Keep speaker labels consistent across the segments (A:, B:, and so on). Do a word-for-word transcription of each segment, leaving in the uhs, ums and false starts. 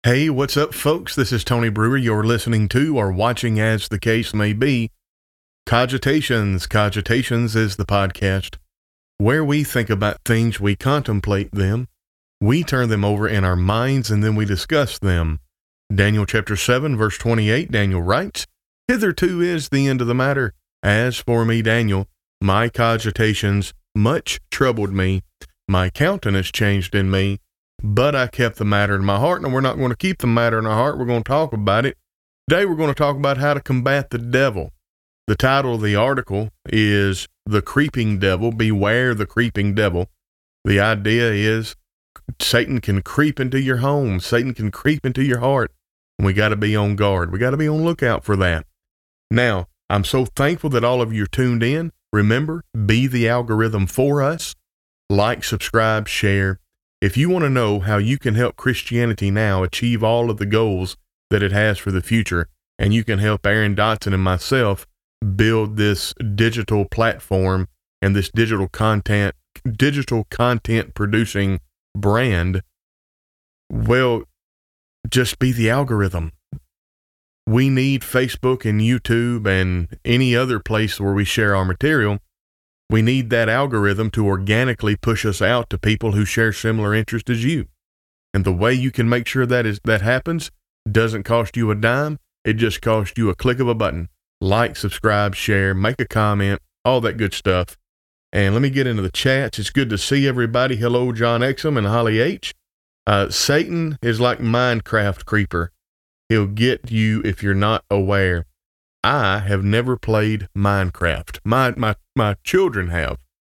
A: Hey, what's up, folks? This is Tony Brewer. You're listening to or watching, as the case may be, Cogitations. Cogitations is the podcast where we think about things, we contemplate them, we turn them over in our minds, and then we discuss them. Daniel chapter seven, verse twenty-eight, Daniel writes, "Hitherto is the end of the matter. As for me, Daniel, my cogitations much troubled me. My countenance changed in me. But I kept the matter in my heart," and we're not going to keep the matter in our heart. We're going to talk about it. Today we're going to talk about how to combat the devil. The title of the article is The Creeping Devil, Beware the Creeping Devil. The idea is Satan can creep into your home. Satan can creep into your heart. And we got to be on guard. We got to be on lookout for that. Now, I'm so thankful that all of you are tuned in. Remember, be the algorithm for us. Like, subscribe, share. If you want to know how you can help Christianity Now achieve all of the goals that it has for the future, and you can help Aaron Dotson and myself build this digital platform and this digital content, digital content producing brand, well, just be the algorithm. We need Facebook and YouTube and any other place where we share our material. We need that algorithm to organically push us out to people who share similar interests as you. And the way you can make sure that is that happens doesn't cost you a dime. It just costs you a click of a button. Like, subscribe, share, make a comment, all that good stuff. And let me get into the chats. It's good to see everybody. Hello, John Exum and Holly H. Uh, Satan is like Minecraft creeper. He'll get you if you're not aware. I have never played Minecraft. My my my children have.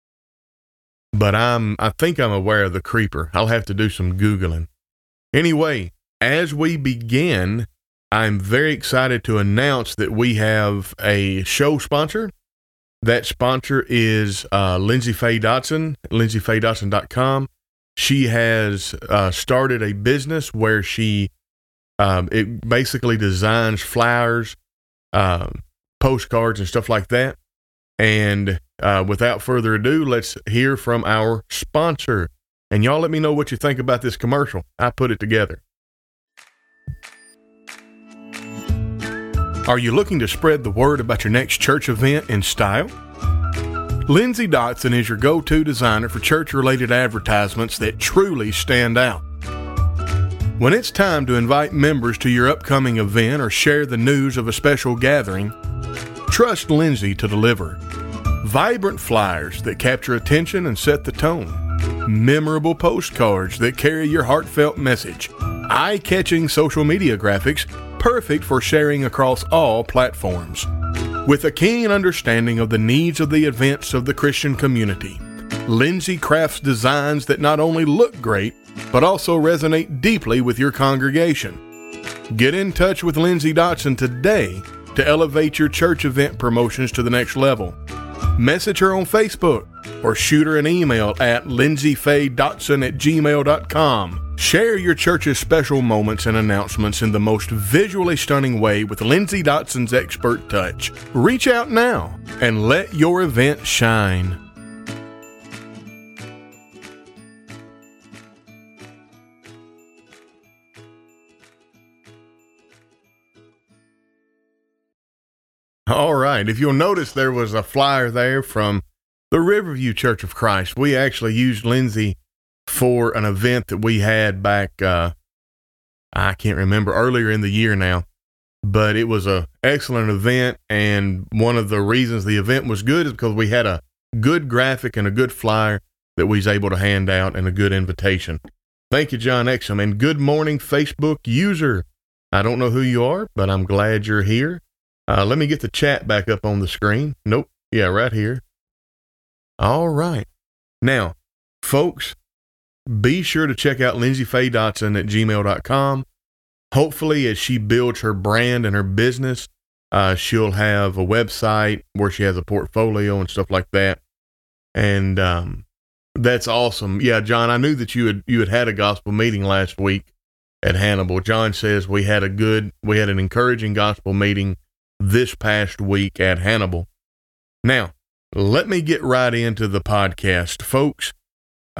A: But I'm I think I'm aware of the creeper. I'll have to do some Googling. Anyway, as we begin, I'm very excited to announce that we have a show sponsor. That sponsor is uh, Lindsay Faye Dotson, lindsay faye dotson dot com. She has uh, started a business where she um, it basically designs flowers, Um, postcards and stuff like that. And uh, without further ado, let's hear from our sponsor. And y'all let me know what you think about this commercial. I put it together. Are you looking to spread the word about your next church event in style? Lindsay Dotson is your go-to designer for church-related advertisements that truly stand out. When it's time to invite members to your upcoming event or share the news of a special gathering, trust Lindsay to deliver. Vibrant flyers that capture attention and set the tone. Memorable postcards that carry your heartfelt message. Eye-catching social media graphics perfect for sharing across all platforms. With a keen understanding of the needs of the events of the Christian community, Lindsay crafts designs that not only look great, but also resonate deeply with your congregation. Get in touch with Lindsay Dotson today to elevate your church event promotions to the next level. Message her on Facebook or shoot her an email at lindsay faye dotson at gmail dot com. Share your church's special moments and announcements in the most visually stunning way with Lindsay Dotson's expert touch. Reach out now and let your event shine. All right. If you'll notice, there was a flyer there from the Riverview Church of Christ. We actually used Lindsay for an event that we had back, uh, I can't remember, earlier in the year now. But it was an excellent event, and one of the reasons the event was good is because we had a good graphic and a good flyer that we was able to hand out and a good invitation. Thank you, John Exum, and good morning, Facebook user. I don't know who you are, but I'm glad you're here. Uh, let me get the chat back up on the screen. Nope. Yeah, right here. All right. Now, folks, be sure to check out lindsay faye dotson at gmail dot com. Hopefully, as she builds her brand and her business, uh, she'll have a website where she has a portfolio and stuff like that. And um, that's awesome. Yeah, John, I knew that you had you had had a gospel meeting last week at Hannibal. John says we had a good, we had an encouraging gospel meeting this past week at Hannibal. Now, let me get right into the podcast, folks.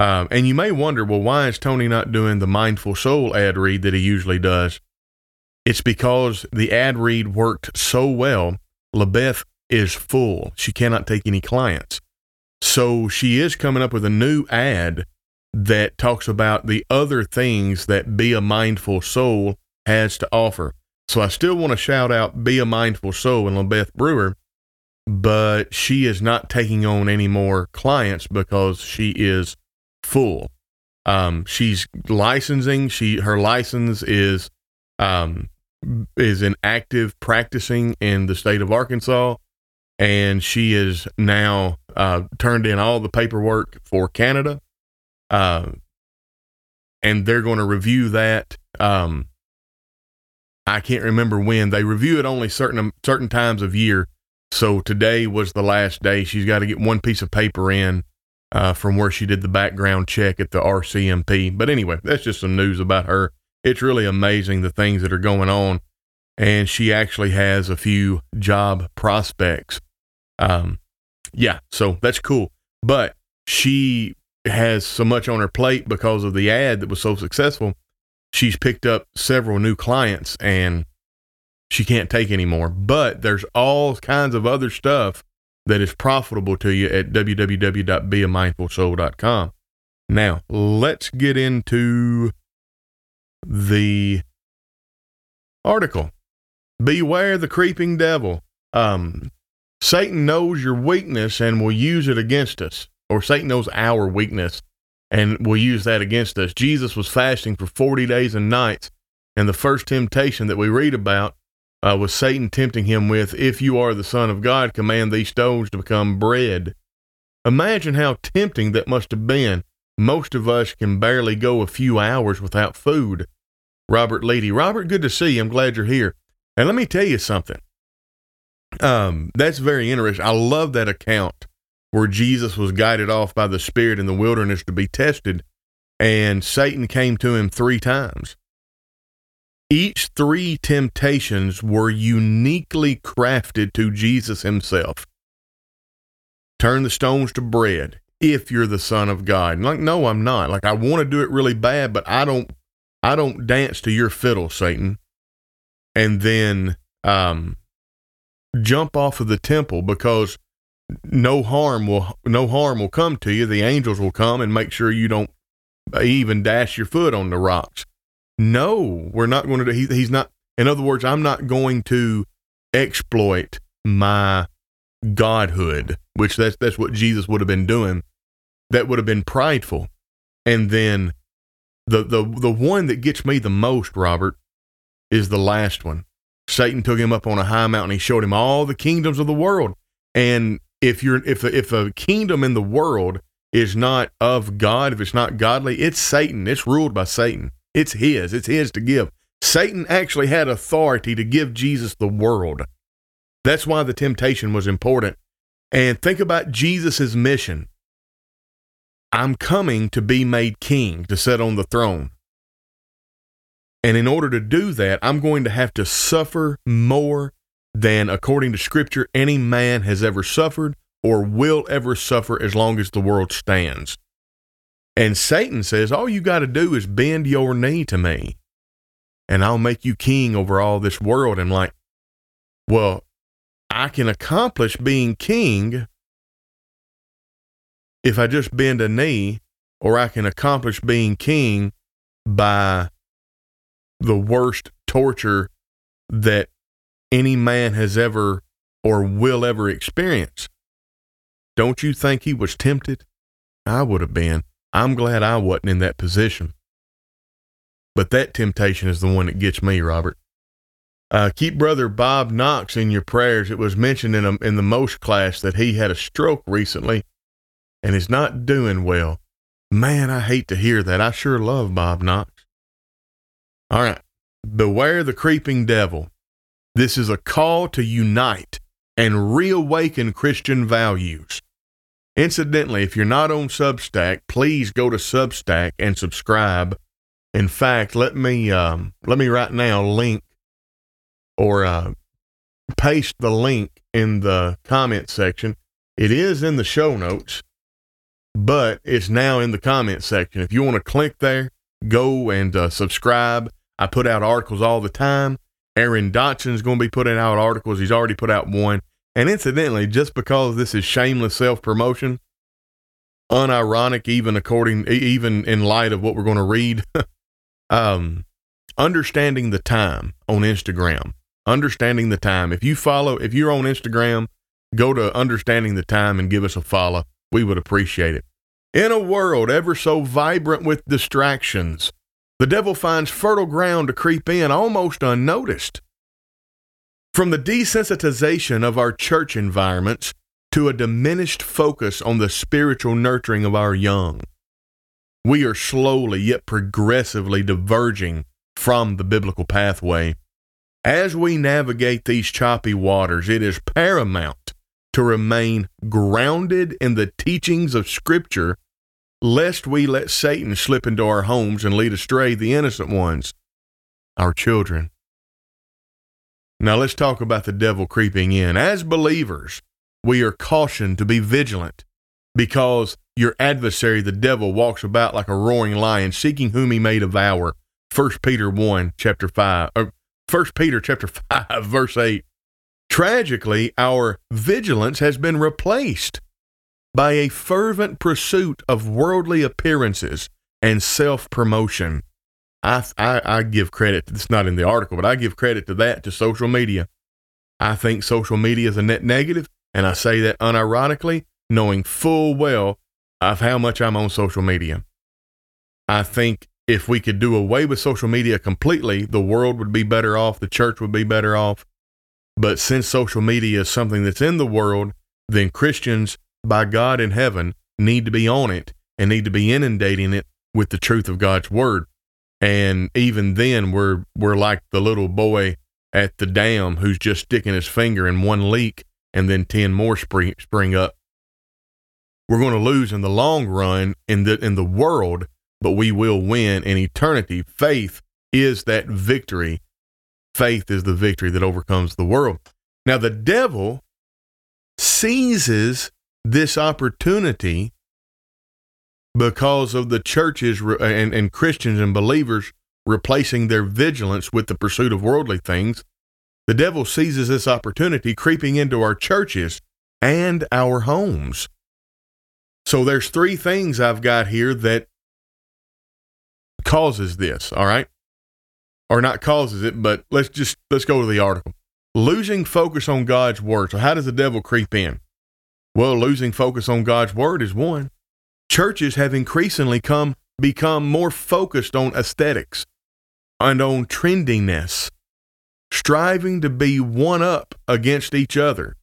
A: Um, and you may wonder, well, why is Tony not doing the Mindful Soul ad read that he usually does? It's because the ad read worked so well. LaBeth is full. She cannot take any clients. So she is coming up with a new ad that talks about the other things that Be a Mindful Soul has to offer. So I still want to shout out Be a Mindful Soul and LaBeth Brewer, but she is not taking on any more clients because she is full. Um, she's licensing. She her license is um, is in active practicing in the state of Arkansas, and she is now uh, turned in all the paperwork for Canada, uh, and they're going to review that. Um, I can't remember when they review it. Only certain certain times of year. So today was the last day. She's got to get one piece of paper in. Uh, from where she did the background check at the R C M P. But anyway, that's just some news about her. It's really amazing the things that are going on. And she actually has a few job prospects. Um, yeah, so that's cool. But she has so much on her plate because of the ad that was so successful. She's picked up several new clients and she can't take anymore. But there's all kinds of other stuff that is profitable to you at w w w dot be a mindful soul dot com. Now, let's get into the article. Beware the creeping devil. Um, Satan knows your weakness and will use it against us. Or Satan knows our weakness and will use that against us. Jesus was fasting for forty days and nights, and the first temptation that we read about Uh, was Satan tempting him with, if you are the Son of God, command these stones to become bread. Imagine how tempting that must have been. Most of us can barely go a few hours without food. Robert Leedy. Robert, good to see you. I'm glad you're here. And let me tell you something. Um, that's very interesting. I love that account where Jesus was guided off by the Spirit in the wilderness to be tested, and Satan came to him three times. Each three temptations were uniquely crafted to Jesus himself. Turn the stones to bread if you're the Son of God. Like, no, I'm not. Like, I want to do it really bad, but I don't, I don't dance to your fiddle, Satan. And then, um, jump off of the temple because no harm will, no harm will come to you. The angels will come and make sure you don't even dash your foot on the rocks. No, we're not going to do, he, he's not, in other words, I'm not going to exploit my godhood, which that's, that's what Jesus would have been doing. That would have been prideful. And then the, the, the one that gets me the most, Robert, is the last one. Satan took him up on a high mountain. He showed him all the kingdoms of the world. And if you're, if, if a kingdom in the world is not of God, if it's not godly, it's Satan. It's ruled by Satan. It's his. It's his to give. Satan actually had authority to give Jesus the world. That's why the temptation was important. And think about Jesus' mission. I'm coming to be made king, to sit on the throne. And in order to do that, I'm going to have to suffer more than, according to Scripture, any man has ever suffered or will ever suffer as long as the world stands. And Satan says, all you got to do is bend your knee to me, and I'll make you king over all this world. And like, well, I can accomplish being king if I just bend a knee, or I can accomplish being king by the worst torture that any man has ever or will ever experience. Don't you think he was tempted? I would have been. I'm glad I wasn't in that position. But that temptation is the one that gets me, Robert. Uh, keep Brother Bob Knox in your prayers. It was mentioned in, a, in the Most class that he had a stroke recently and is not doing well. Man, I hate to hear that. I sure love Bob Knox. All right. Beware the creeping devil. This is a call to unite and reawaken Christian values. Incidentally, if you're not on Substack, please go to Substack and subscribe. In fact, let me um, let me right now link or uh, paste the link in the comment section. It is in the show notes. but it's now in the comment section. If you want to click there, go and uh, subscribe. I put out articles all the time. Aaron Dotson's going to be putting out articles. He's already put out one. And incidentally, just because this is shameless self-promotion, unironic, even according, even in light of what we're going to read, um, Understanding the Time on Instagram. Understanding the Time. If you follow, if you're on Instagram, go to Understanding the Time and give us a follow. We would appreciate it. In a world ever so vibrant with distractions, the devil finds fertile ground to creep in almost unnoticed. From the desensitization of our church environments to a diminished focus on the spiritual nurturing of our young, we are slowly yet progressively diverging from the biblical pathway. As we navigate these choppy waters, it is paramount to remain grounded in the teachings of Scripture, lest we let Satan slip into our homes and lead astray the innocent ones, our children. Now let's talk about the devil creeping in. As believers, we are cautioned to be vigilant because your adversary, the devil, walks about like a roaring lion, seeking whom he may devour. First Peter one, chapter five, or First Peter chapter five, verse eight. Tragically, our vigilance has been replaced by a fervent pursuit of worldly appearances and self-promotion. I, I, I give credit, it's not in the article, but I give credit to that, to social media. I think social media is a net negative, and I say that unironically, knowing full well of how much I'm on social media. I think if we could do away with social media completely, the world would be better off, the church would be better off. But since social media is something that's in the world, then Christians, by God in heaven, need to be on it and need to be inundating it with the truth of God's word. And even then, we're we're like the little boy at the dam who's just sticking his finger in one leak and then ten more spring, spring up. We're going to lose in the long run in the in the world, but we will win in eternity. Faith is that victory. Faith is the victory that overcomes the world. Now, the devil seizes this opportunity because of the churches re- and, and Christians and believers replacing their vigilance with the pursuit of worldly things. The devil seizes this opportunity, creeping into our churches and our homes. So there's three things I've got here that causes this, all right? Or not causes it, but let's just, let's go to the article. Losing focus on God's word. So how does the devil creep in? Well, losing focus on God's word is one. Churches have increasingly come become more focused on aesthetics and on trendiness, striving to be one up against each other.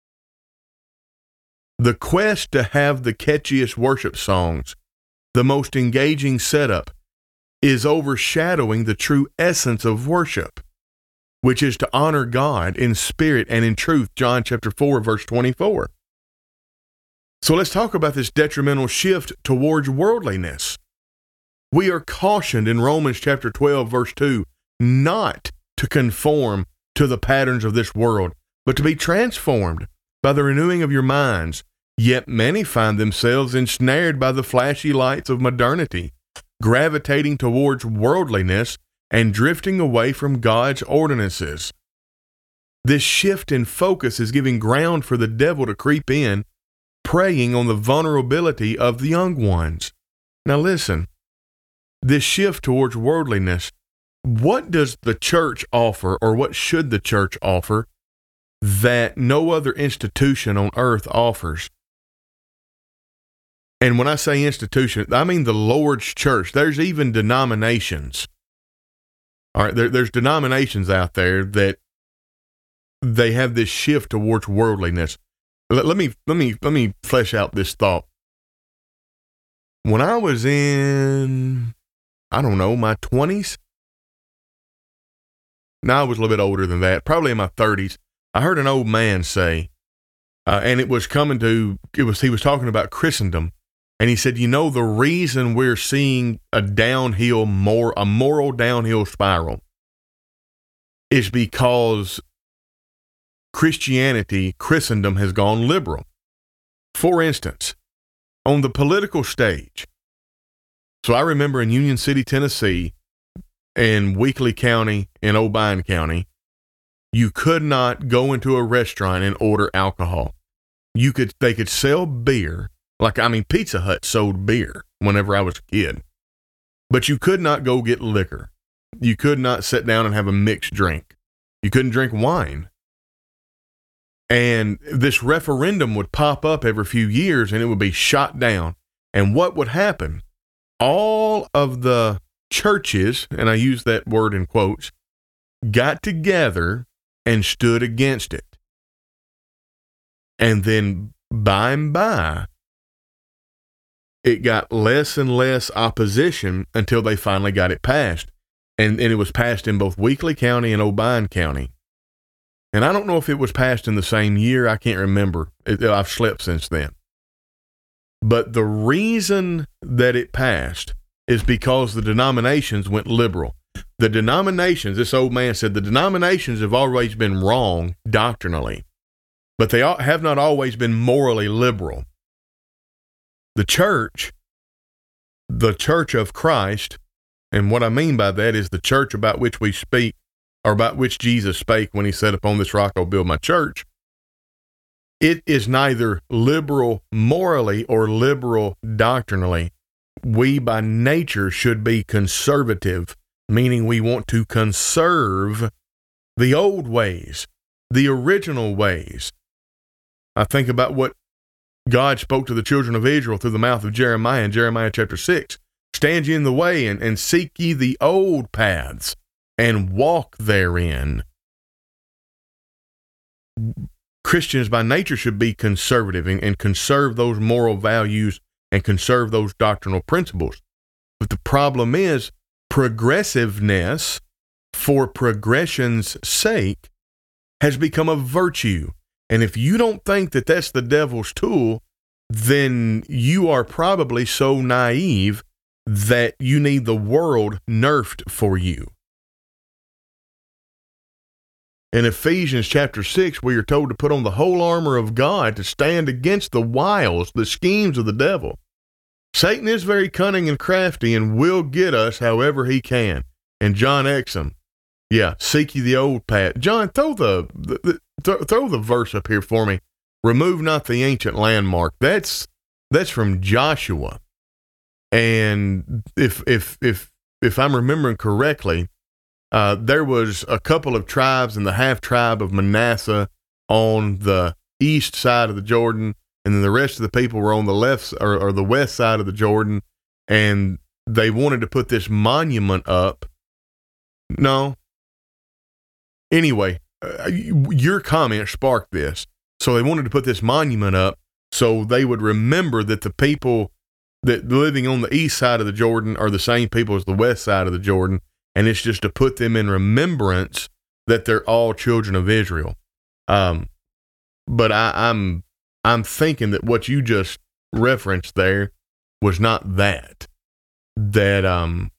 A: The quest to have the catchiest worship songs, the most engaging setup, is overshadowing the true essence of worship, which is to honor God in spirit and in truth. John chapter four, verse twenty-four. So let's talk about this detrimental shift towards worldliness. We are cautioned in Romans chapter twelve, verse two, not to conform to the patterns of this world, but to be transformed by the renewing of your minds. Yet many find themselves ensnared by the flashy lights of modernity, gravitating towards worldliness and drifting away from God's ordinances. This shift in focus is giving ground for the devil to creep in, preying on the vulnerability of the young ones. Now listen, this shift towards worldliness, what does the church offer, or what should the church offer that no other institution on earth offers? And when I say institution, I mean the Lord's church. There's even denominations. All right, there, there's denominations out there that they have this shift towards worldliness. Let, let me let me let me flesh out this thought. When I was in, I don't know, my twenties. No, I was a little bit older than that, probably in my thirties. I heard an old man say, uh, and it was coming to, it was he was talking about Christendom. And he said, you know, the reason we're seeing a downhill, more a moral downhill spiral is because Christianity, Christendom has gone liberal. For instance, on the political stage. So I remember in Union City, Tennessee, and Weakley County in Obion County, you could not go into a restaurant and order alcohol. You could, they could sell beer. Like, I mean, Pizza Hut sold beer whenever I was a kid, but you could not go get liquor. You could not sit down and have a mixed drink. You couldn't drink wine. And this referendum would pop up every few years and it would be shot down. And what would happen? All of the churches, and I use that word in quotes, got together and stood against it. And then by and by, it got less and less opposition until they finally got it passed. And, and it was passed in both Weakley County and Obion County. And I don't know if it was passed in the same year. I can't remember. It, I've slept since then. But the reason that it passed is because the denominations went liberal. The denominations, this old man said, the denominations have always been wrong doctrinally, but they have not always been morally liberal. The church, the church of Christ, and what I mean by that is the church about which we speak, or about which Jesus spake when he said, upon this rock I'll build my church. It is neither liberal morally or liberal doctrinally. We by nature should be conservative, meaning we want to conserve the old ways, the original ways. I think about what God spoke to the children of Israel through the mouth of Jeremiah in Jeremiah chapter six. Stand ye in the way and, and seek ye the old paths and walk therein. Christians by nature should be conservative and, and conserve those moral values and conserve those doctrinal principles. But the problem is progressiveness for progression's sake has become a virtue. And if you don't think that that's the devil's tool, then you are probably so naive that you need the world nerfed for you. In Ephesians chapter six, we are told to put on the whole armor of God to stand against the wiles, the schemes of the devil. Satan is very cunning and crafty and will get us however he can. And John Exum, yeah, seek ye the old path. John, throw the, the, the th- throw the verse up here for me. Remove not the ancient landmark. That's that's from Joshua. And if if if if I'm remembering correctly, Uh, there was a couple of tribes in the half tribe of Manasseh on the east side of the Jordan, and then the rest of the people were on the left or, or the west side of the Jordan, and they wanted to put this monument up. No. Anyway, uh, your comment sparked this. So they wanted to put this monument up so they would remember that the people that living on the east side of the Jordan are the same people as the west side of the Jordan. And it's just to put them in remembrance that they're all children of Israel. Um, but I, I'm I'm thinking that what you just referenced there was not that. That, um,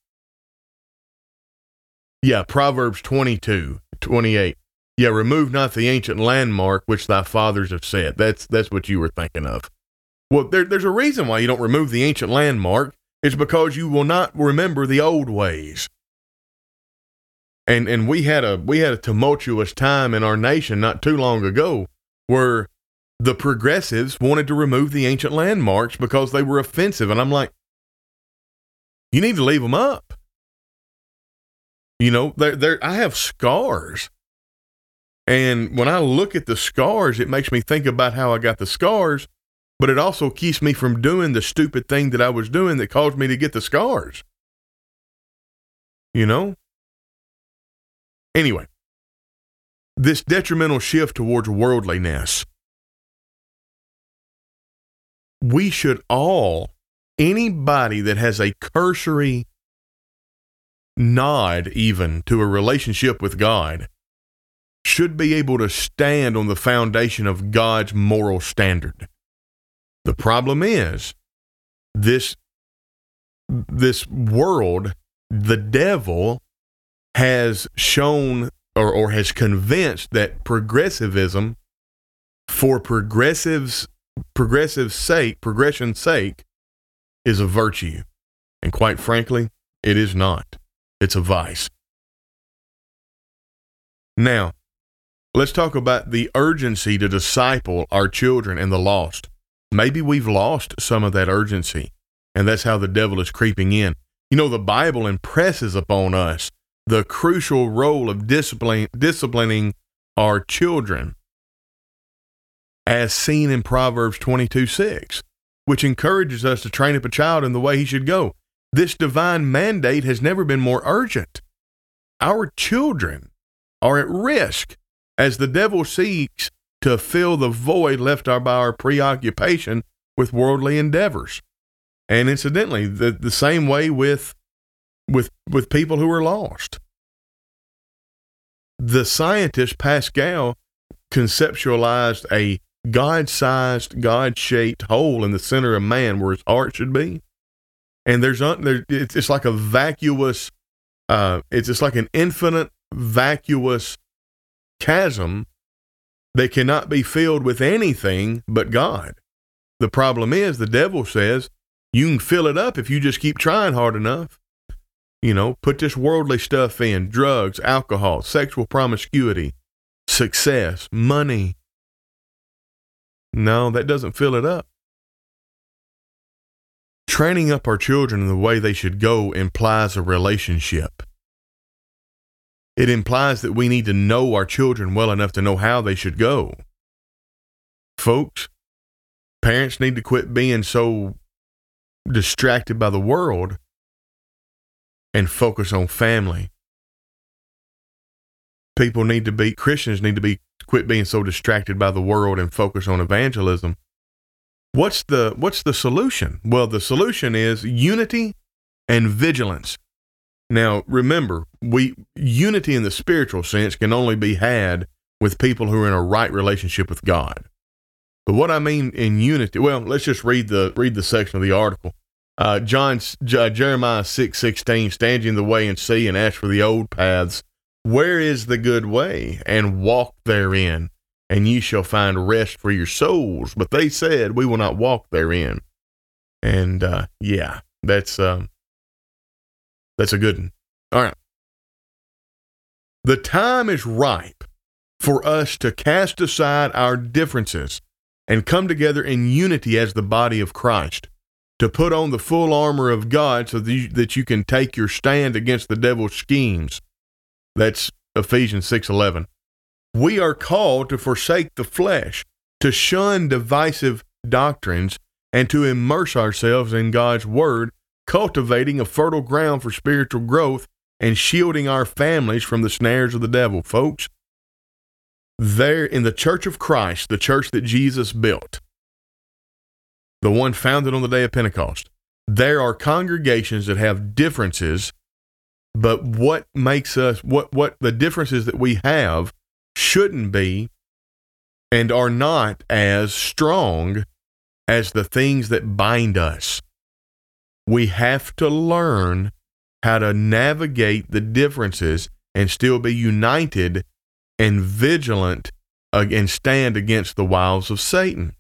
A: yeah, Proverbs twenty-two, twenty-eight. Yeah, remove not the ancient landmark which thy fathers have set. That's that's what you were thinking of. Well, there, there's a reason why you don't remove the ancient landmark. It's because you will not remember the old ways. And and we had a we had a tumultuous time in our nation not too long ago where the progressives wanted to remove the ancient landmarks because they were offensive. And I'm like, you need to leave them up. You know, they're, they're, I have scars. And when I look at the scars, it makes me think about how I got the scars, but it also keeps me from doing the stupid thing that I was doing that caused me to get the scars. You know? Anyway, this detrimental shift towards worldliness, we should all, anybody that has a cursory nod even to a relationship with God, should be able to stand on the foundation of God's moral standard. The problem is, this, this world, the devil, has shown or, or has convinced that progressivism for progressives' progressive sake, progression's sake, is a virtue. And quite frankly, it is not. It's a vice. Now, let's talk about the urgency to disciple our children and the lost. Maybe we've lost some of that urgency, and that's how the devil is creeping in. You know, the Bible impresses upon us the crucial role of discipline, disciplining our children, as seen in Proverbs twenty-two six, which encourages us to train up a child in the way he should go. This divine mandate has never been more urgent. Our children are at risk as the devil seeks to fill the void left by our preoccupation with worldly endeavors. And incidentally, the, the same way with, with, with people who are lost. The scientist Pascal conceptualized a God-sized, God-shaped hole in the center of man where his heart should be. And there's un, there, it's, it's like a vacuous, uh, it's just like an infinite vacuous chasm that cannot be filled with anything but God. The problem is, the devil says, you can fill it up if you just keep trying hard enough. You know, put this worldly stuff in, drugs, alcohol, sexual promiscuity, success, money. No, that doesn't fill it up. Training up our children in the way they should go implies a relationship. It implies that we need to know our children well enough to know how they should go. Folks, parents need to quit being so distracted by the world and focus on family. People need to be, Christians need to be, quit being so distracted by the world and focus on evangelism. What's the, what's the solution? Well, the solution is unity and vigilance. Now, remember, we, unity in the spiritual sense can only be had with people who are in a right relationship with God. But what I mean in unity, well, let's just read the, read the section of the article. Uh, John, uh, Jeremiah six sixteen, stand in the way and see and ask for the old paths. Where is the good way? And walk therein, and ye shall find rest for your souls. But they said, we will not walk therein. And, uh, yeah, that's, um, that's a good one. All right. The time is ripe for us to cast aside our differences and come together in unity as the body of Christ, to put on the full armor of God so that you, that you can take your stand against the devil's schemes. That's Ephesians six eleven. We are called to forsake the flesh, to shun divisive doctrines, and to immerse ourselves in God's word, cultivating a fertile ground for spiritual growth and shielding our families from the snares of the devil. Folks, there in the church of Christ, the church that Jesus built, the one founded on the day of Pentecost, there are congregations that have differences, but what makes us, what, what the differences that we have shouldn't be and are not as strong as the things that bind us. We have to learn how to navigate the differences and still be united and vigilant uh, and stand against the wiles of Satan.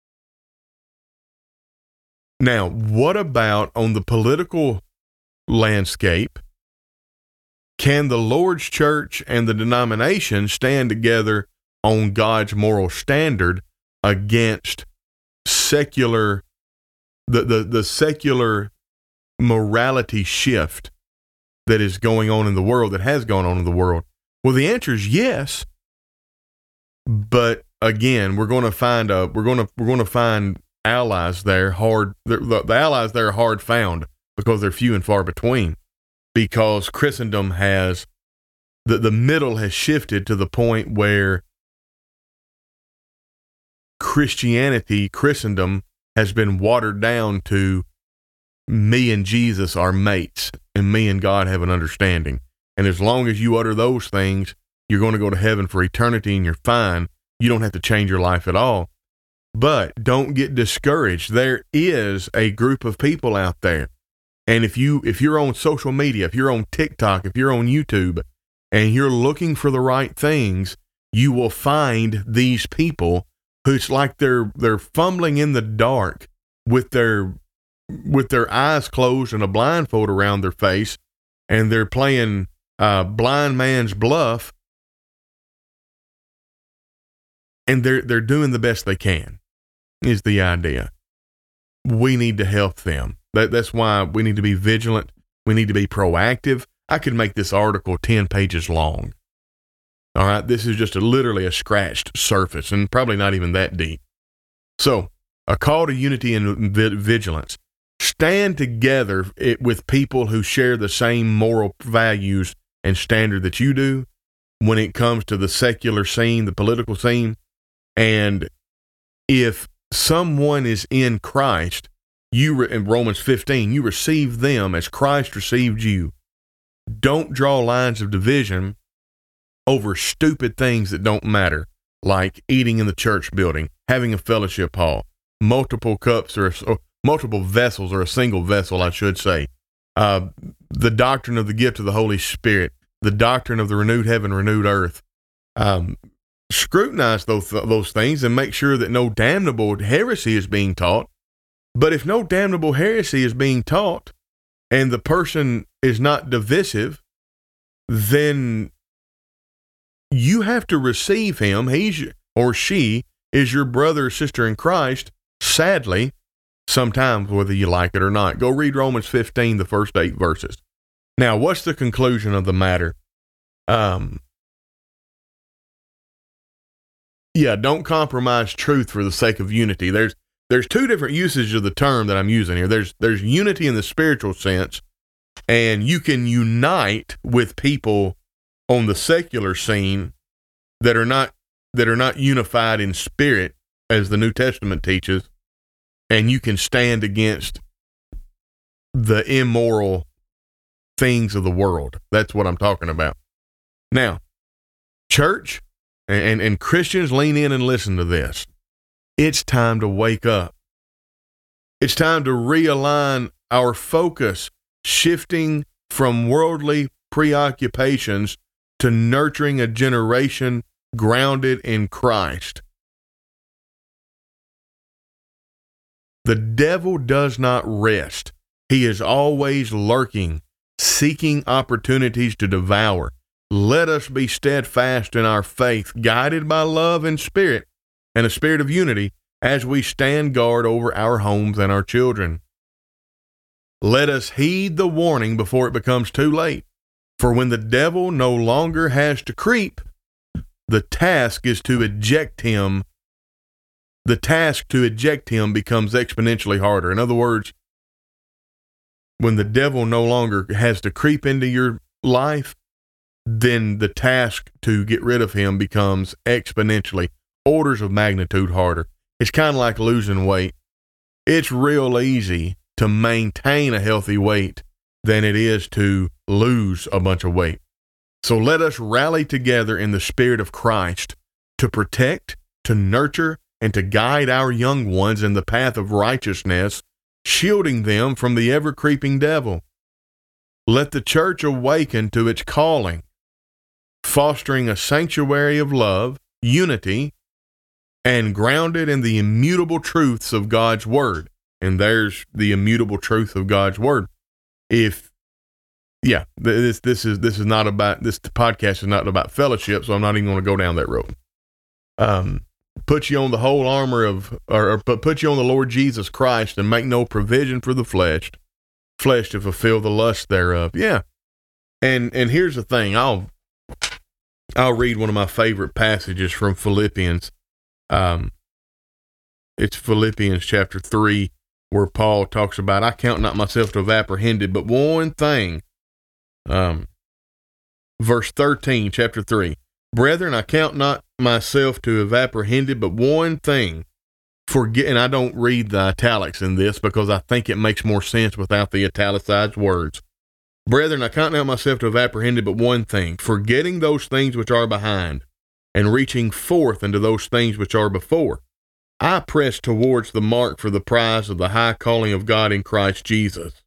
A: Now, what about on the political landscape? Can the Lord's church and the denomination stand together on God's moral standard against secular, the, the, the secular morality shift that is going on in the world, that has gone on in the world? Well, the answer is yes. But again, we're going to find a, we're going to, we're going to find allies there hard, the, the allies there are hard found because they're few and far between, because Christendom has, the, the middle has shifted to the point where Christianity, Christendom has been watered down to me and Jesus are mates and me and God have an understanding. And as long as you utter those things, you're going to go to heaven for eternity and you're fine. You don't have to change your life at all. But don't get discouraged. There is a group of people out there. And if you, if you're on social media, if you're on TikTok, if you're on YouTube, and you're looking for the right things, you will find these people who's like they're they're fumbling in the dark with their with their eyes closed and a blindfold around their face, and they're playing uh, blind man's bluff, and they're they're doing the best they can, is the idea. We need to help them. That, that's why we need to be vigilant. We need to be proactive. I could make this article ten pages long. All right, this is just a, literally a scratched surface, and probably not even that deep. So, a call to unity and vigilance. Stand together with people who share the same moral values and standard that you do when it comes to the secular scene, the political scene. And if someone is in Christ, you re- in Romans fifteen, you receive them as Christ received you. Don't draw lines of division over stupid things that don't matter, like eating in the church building, having a fellowship hall, multiple cups or, or multiple vessels, or a single vessel, I should say, uh, the doctrine of the gift of the Holy Spirit, the doctrine of the renewed heaven, renewed earth. Um, scrutinize those, those things and make sure that no damnable heresy is being taught. But if no damnable heresy is being taught and the person is not divisive, then you have to receive him. He's or she is your brother or sister in Christ, sadly, sometimes whether you like it or not. Go read Romans fifteen, the first eight verses. Now, what's the conclusion of the matter? Um, yeah, don't compromise truth for the sake of unity. There's there's two different usages of the term that I'm using here. There's there's unity in the spiritual sense, and you can unite with people on the secular scene that are not that are not unified in spirit, as the New Testament teaches, and you can stand against the immoral things of the world. That's what I'm talking about. Now, church and, and Christians, lean in and listen to this. It's time to wake up. It's time to realign our focus, shifting from worldly preoccupations to nurturing a generation grounded in Christ. The devil does not rest. He is always lurking, seeking opportunities to devour. Let us be steadfast in our faith, guided by love and spirit, and a spirit of unity, as we stand guard over our homes and our children. Let us heed the warning before it becomes too late. For when the devil no longer has to creep, the task is to eject him. The task to eject him becomes exponentially harder. In other words, when the devil no longer has to creep into your life, then the task to get rid of him becomes exponentially, orders of magnitude harder. It's kind of like losing weight. It's real easy to maintain a healthy weight than it is to lose a bunch of weight. So let us rally together in the spirit of Christ to protect, to nurture, and to guide our young ones in the path of righteousness, shielding them from the ever-creeping devil. Let the church awaken to its calling, fostering a sanctuary of love, unity, and grounded in the immutable truths of God's Word. And there's the immutable truth of God's Word. If, yeah, this this is this is not about, this podcast is not about fellowship, so I'm not even going to go down that road. Um, put you on the whole armor of, or, or put you on the Lord Jesus Christ, and make no provision for the flesh, flesh to fulfill the lust thereof. Yeah, and and here's the thing. I'll I'll read one of my favorite passages from Philippians. Um, it's Philippians chapter three, where Paul talks about, I count not myself to have apprehended, but one thing. Um, verse thirteen, chapter three. Brethren, I count not myself to have apprehended, but one thing. Forget, and I don't read the italics in this because I think it makes more sense without the italicized words. Brethren, I count not myself to have apprehended, but one thing, forgetting those things which are behind, and reaching forth into those things which are before. I press towards the mark for the prize of the high calling of God in Christ Jesus.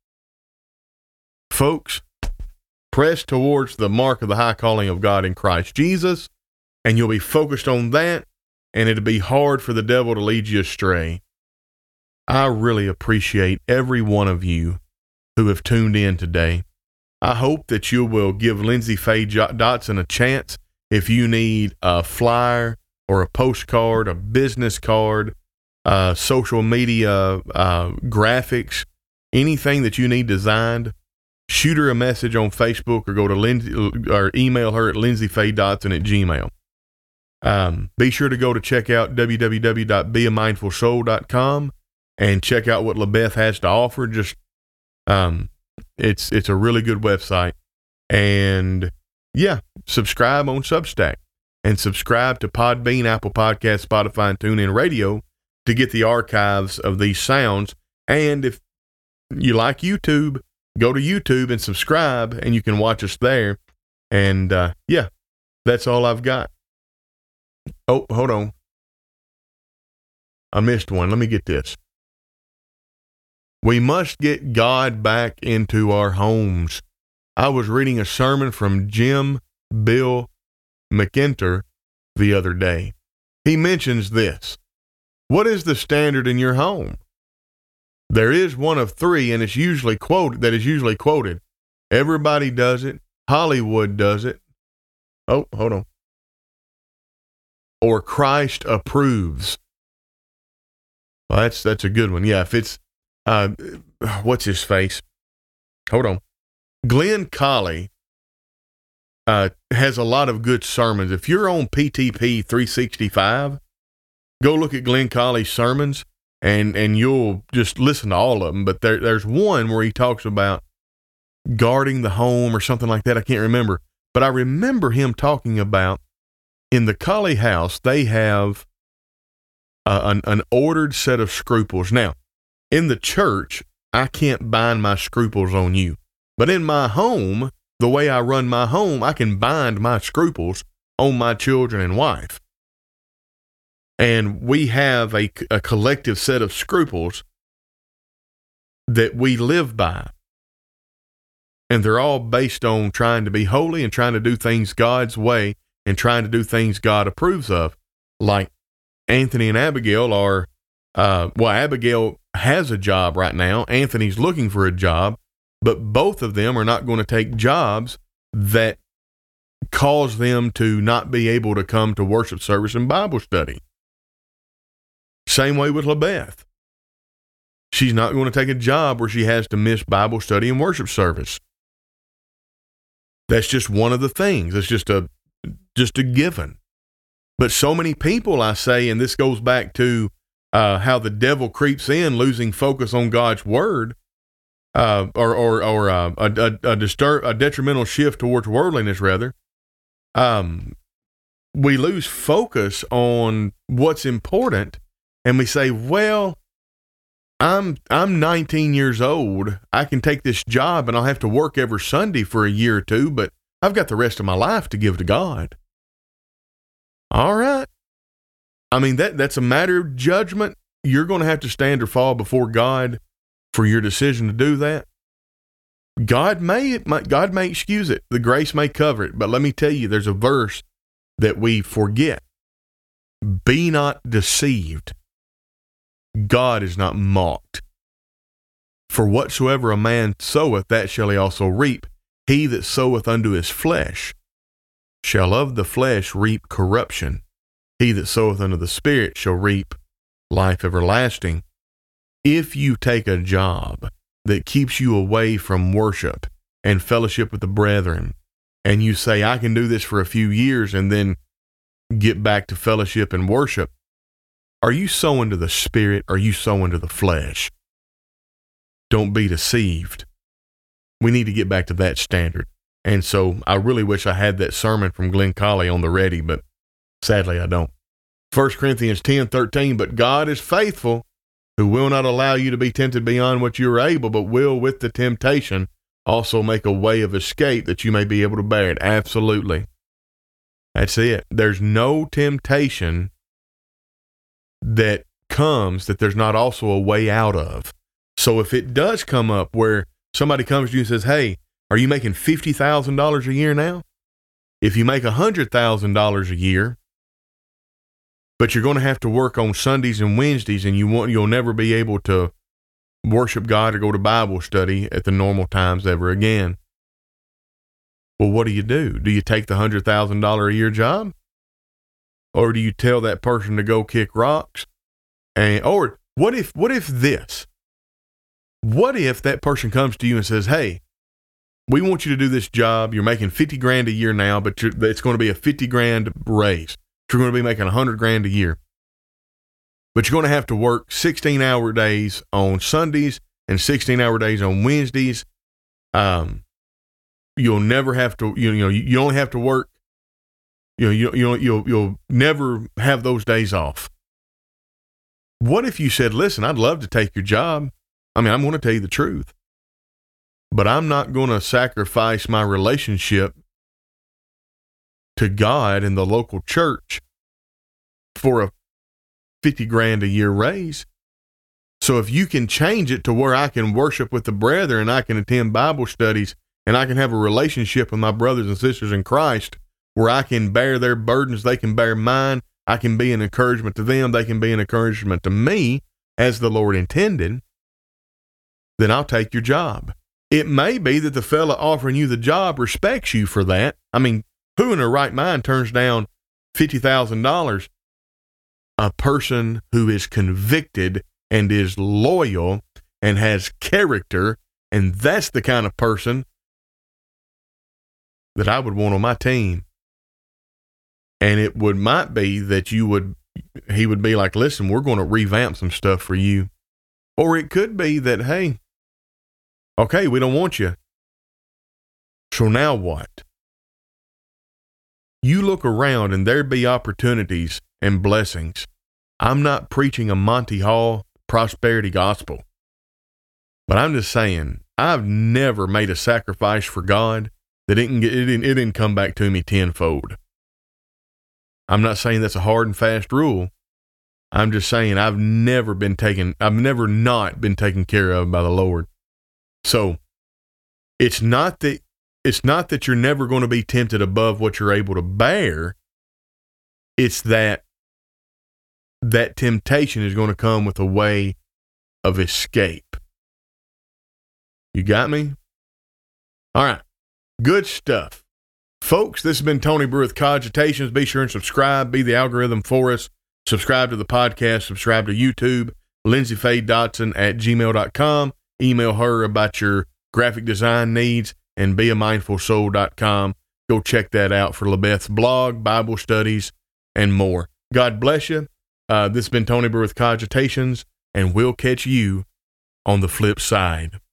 A: Folks, press towards the mark of the high calling of God in Christ Jesus, and you'll be focused on that, and it'd be hard for the devil to lead you astray. I really appreciate every one of you who have tuned in today. I hope that you will give Lindsay Faye Dotson a chance. If you need a flyer or a postcard, a business card, uh, social media uh, graphics, anything that you need designed, shoot her a message on Facebook or go to Lindsay or email her at lindsay faye dotson at gmail. Um, be sure to go to check out w w w dot be a mindful soul dot com and check out what LaBeth has to offer. Just, um, it's, it's a really good website. And yeah, subscribe on Substack and subscribe to Podbean, Apple Podcasts, Spotify, and TuneIn Radio to get the archives of these sounds. And if you like YouTube, go to YouTube and subscribe, and you can watch us there. And uh, yeah, that's all I've got. Oh, hold on. I missed one. Let me get this. We must get God back into our homes. I was reading a sermon from Jim Bill McIntyre the other day. He mentions this. What is the standard in your home? There is one of three, and it's usually quoted, that is usually quoted. Everybody does it. Hollywood does it. Oh, hold on. Or Christ approves. Well, that's, that's a good one. Yeah, if it's, uh, what's his face? Hold on. Glenn Colley uh, has a lot of good sermons. If you're on P T P three sixty-five, go look at Glenn Colley's sermons, and, and you'll just listen to all of them. But there, there's one where he talks about guarding the home or something like that. I can't remember. But I remember him talking about in the Colley house, they have uh, an, an ordered set of scruples. Now, in the church, I can't bind my scruples on you. But in my home, the way I run my home, I can bind my scruples on my children and wife. And we have a, a collective set of scruples that we live by. And they're all based on trying to be holy and trying to do things God's way and trying to do things God approves of. Like Anthony and Abigail are, uh, well, Abigail has a job right now. Anthony's looking for a job. But both of them are not going to take jobs that cause them to not be able to come to worship service and Bible study. Same way with LaBeth. She's not going to take a job where she has to miss Bible study and worship service. That's just one of the things. It's just a, just a given. But so many people, I say, and this goes back to uh, how the devil creeps in, losing focus on God's word. Uh, or or or uh, a a, a, disturb, a detrimental shift towards worldliness, rather. Um, we lose focus on what's important, and we say, "Well, I'm I'm nineteen years old. I can take this job, and I'll have to work every Sunday for a year or two, but I've got the rest of my life to give to God." All right. I mean that that's a matter of judgment. You're going to have to stand or fall before God for your decision to do that. God may, God may excuse it. The grace may cover it. But let me tell you, there's a verse that we forget. Be not deceived. God is not mocked. For whatsoever a man soweth, that shall he also reap. He that soweth unto his flesh shall of the flesh reap corruption. He that soweth unto the Spirit shall reap life everlasting. If you take a job that keeps you away from worship and fellowship with the brethren, and you say, I can do this for a few years and then get back to fellowship and worship, are you sowing to the Spirit or are you sowing to the flesh? Don't be deceived. We need to get back to that standard. And so I really wish I had that sermon from Glenn Colley on the ready, but sadly I don't. First Corinthians ten thirteen, but God is faithful, who will not allow you to be tempted beyond what you are able, but will with the temptation also make a way of escape that you may be able to bear it. Absolutely. That's it. There's no temptation that comes that there's not also a way out of. So if it does come up where somebody comes to you and says, hey, are you making fifty thousand dollars a year now? If you make one hundred thousand dollars a year, but you're going to have to work on Sundays and Wednesdays, and you won't, you'll never be able to worship God or go to Bible study at the normal times ever again. Well, what do you do? Do you take the one hundred thousand dollars a year job? Or do you tell that person to go kick rocks? And or what if what if this? What if that person comes to you and says, hey, we want you to do this job. You're making fifty grand a year now, but you're, it's going to be a fifty grand raise. You're going to be making one hundred grand a year. But you're going to have to work sixteen hour days on Sundays and sixteen hour days on Wednesdays. Um, you'll never have to, you know, you, you only have to work, you know, you, you, you'll, you'll never have those days off. What if you said, listen, I'd love to take your job. I mean, I'm going to tell you the truth, but I'm not going to sacrifice my relationship to God and the local church for a fifty grand a year raise. So if you can change it to where I can worship with the brethren, I can attend Bible studies, and I can have a relationship with my brothers and sisters in Christ where I can bear their burdens, they can bear mine, I can be an encouragement to them, they can be an encouragement to me as the Lord intended, then I'll take your job. It may be that the fella offering you the job respects you for that. I mean, who in their right mind turns down fifty thousand dollars? A person who is convicted and is loyal and has character, and that's the kind of person that I would want on my team. And it would might be that you would, he would be like, listen, we're going to revamp some stuff for you. Or it could be that, hey, okay, we don't want you. So now what? You look around and there be opportunities and blessings. I'm not preaching a Monty Hall prosperity gospel, but I'm just saying, I've never made a sacrifice for God that it didn't, get, it didn't, it didn't come back to me tenfold. I'm not saying that's a hard and fast rule. I'm just saying I've never been taken, I've never not been taken care of by the Lord. So it's not that, it's not that you're never going to be tempted above what you're able to bear. It's that that temptation is going to come with a way of escape. You got me? All right. Good stuff. Folks, this has been Tony Brewer with Cogitations. Be sure and subscribe. Be the algorithm for us. Subscribe to the podcast. Subscribe to YouTube. Lindsay Faye Dotson at gmail dot com. Email her about your graphic design needs, and be a mindful soul dot com. Go check that out for LaBeth's blog, Bible studies, and more. God bless you. Uh, this has been Tony Brewer with Cogitations, and we'll catch you on the flip side.